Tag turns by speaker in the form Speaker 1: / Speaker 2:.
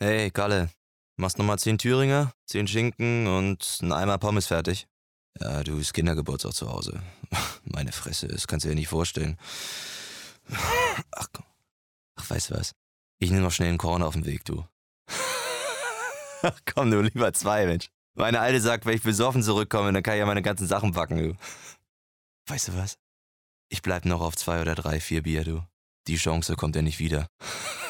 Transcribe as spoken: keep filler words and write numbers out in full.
Speaker 1: Hey, Kalle, machst nochmal zehn Thüringer, zehn Schinken und einen Eimer Pommes fertig? Ja, du, ist Kindergeburtstag zu Hause. Meine Fresse, das kannst du dir nicht vorstellen. Ach komm, ach, weißt du was? Ich nehme noch schnell einen Korn auf dem Weg, du. Ach komm, du, lieber zwei, Mensch. Meine Alte sagt, wenn ich besoffen zurückkomme, dann kann ich ja meine ganzen Sachen backen, du. Weißt du was? Ich bleib noch auf zwei oder drei, vier Bier, du. Die Chance kommt ja nicht wieder.